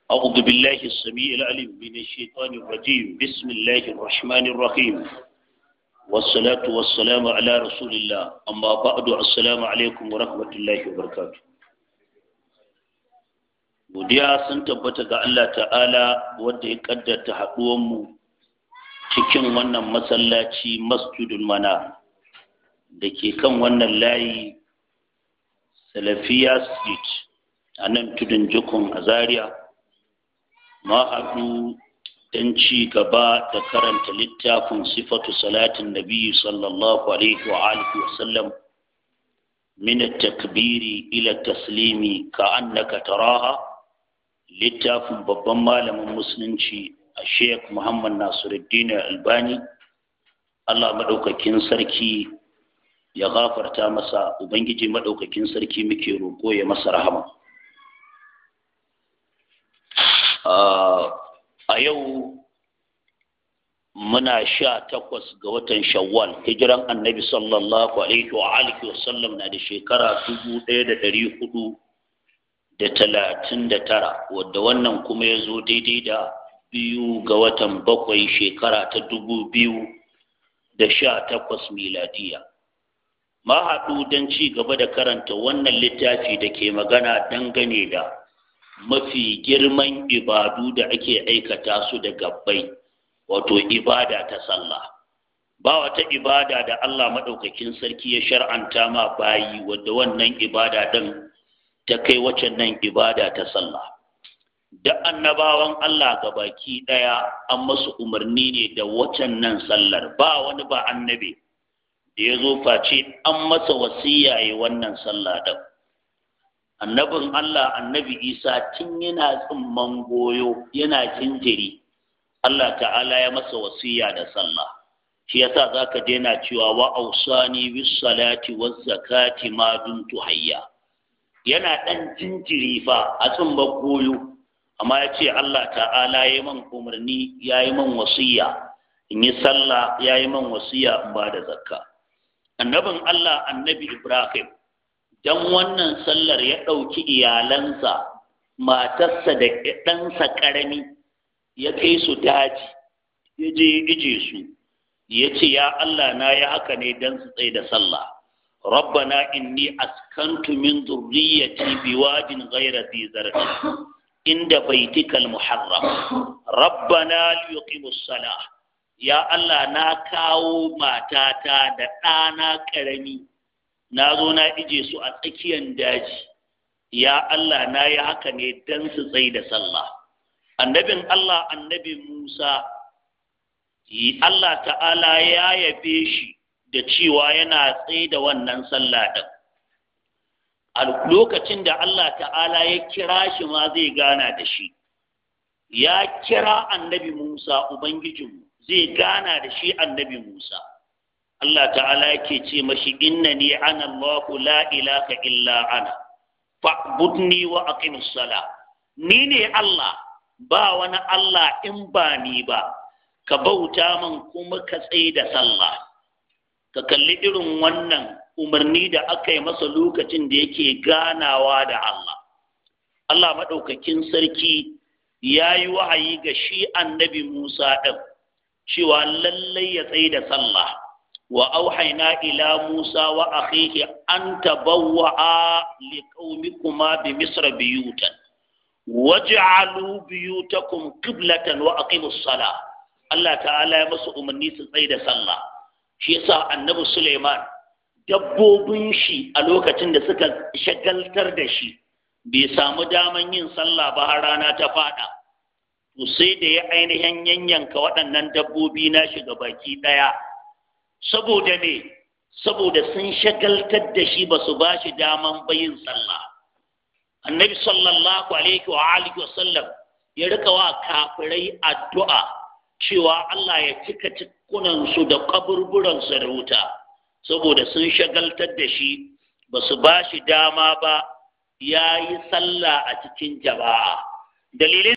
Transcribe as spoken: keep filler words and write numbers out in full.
أعوذ بالله السميع العليم من الشيطان الرجيم بسم الله الرحمن الرحيم والصلاة والسلام على رسول الله أما بعد السلام عليكم ورحمة الله وبركاته. Godiya sun tabbata ga Allah Ta'ala wanda ya kaddarta haɗuwanmu cikin wannan masallaci Masjidul Mana da ke kan wannan layi Salafiya Street a nan tudun jikun a Zaria. Ma haɗu don ci gaba da karanta littafin sifatu salatin nabi sallallahu alaihi wa alihi wa sallam min at-takbiri ila taslimi ka annaka taraha, littafin babban malamin musulunci a Sheikh Muhammad Nasiruddin Albani. Allah madaukakin sarki ya gafarta masa, ubangiji madaukakin sarki muke roƙo ya masa rahama. A yau muna sha takwas ga watan Shawwal, hijiran annabi sallallahu alaihi wa alihi wa sallam na da shekara dubu ɗaya da ɗari hudu da talatin da tara, wadda wannan kuma ya zo daidai da biyu ga watan bakwai shekara ta dubu biyu da sha takwas miladiya. Ma haɗu don ci gaba da karanta wannan littafi da ke magana dangane da mafi girman ibadu da ake aikata su da gabbai, wato ibada ta sallah. Ba wata ibada da Allah maɗaukakin sarki ya shar'anta ma bayi wadda wannan ibada ɗin ta kai waccan nan ibada ta sallah. Da annabawan Allah ga baki ɗaya an masu umarni ne da waccan nan sallar, ba wani ba annabi da ya zo face an masa wasiya yi wannan sallah ɗin. Annabin Allah annabi Isa tun yana tsimman goyo yana jinjiri, Allah ta'ala ya masa wasiya da sallah. Shi yasa zaka je yana cewa wa ausani bis salati waz zakati ma dumtu hayya. Yana dan jinjiri fa a tsimman goyo, amma ya ce Allah ta'ala ya yi man umarni, ya yi man wasiya in yi sallah, ya yi man wasiya in ba da zakka. Annabin Allah annabi Ibrahim don wannan sallar ya ɗauki iyalansa, matarsa da ɗansa ƙarami ya kai su daji, ya je ya ije su, ya ce ya Allah na ya haka ne don su tsaye da sallah. Rabbana inni askantu min zurriyyati biwadin ghayra dhi zar'in inda baitikal muharram rabbana liyuqimus salah. Ya Allah na kawo matata da ɗana ƙarami, na zo na ije su a tsakiyar daji, ya Allah na yi haka ne don su tsaye da sallah. Annabin Allah annabi Musa, Allah ta'ala ya yabe shi da cewa yana tsaye da wannan sallah ɗin. A lokacin da Allah ta'ala ya kira shi ma zai gana da shi, ya kira annabi Musa Ubangijinmu zai gana da shi annabi Musa. Allah ta'ala yake ce mashi innani ana Allahu la ilaha illa ana fa'budni wa aqimus sala. Ni ne Allah, ba wani Allah in ba ni ba, ka bauta min kuma ka tsaye da sallah. Ka kalli irin wannan umarni da aka yi masa lokacin da yake ganawa da Allah. Allah maɗaukakin sarki ya yi wahayi ga shi annabi Musa ɗin cewa lallai ya tsaye da sallah. وأوحينا إلى موسى وأخيه أن تبوأ لقومكما بمصر بيوتا واجعلوا بيوتكم قبلة وأقيموا الصلاة. الله تعالى يمسو أمني سيد صلى. shi yasa annabi Suleiman dabbobin shi a lokacin da suka shagaltar da shi bai samu daman yin sallah ba har rana ta fada, to sai da ya ainihin yanyanka waɗannan dabbobi na shi baki ɗaya. Saboda ne, saboda sun shagaltar da shi ba su ba shi daman bayin sallah. Annabi sallallahu alaihi wa alihi wa sallam ya rika wa kafirai addu'a cewa Allah ya cika cikunansu da kaburburansu da wuta, saboda sun shagaltar da shi ba su ba shi dama ba ya yi sallah a cikin jama'a. Dalilin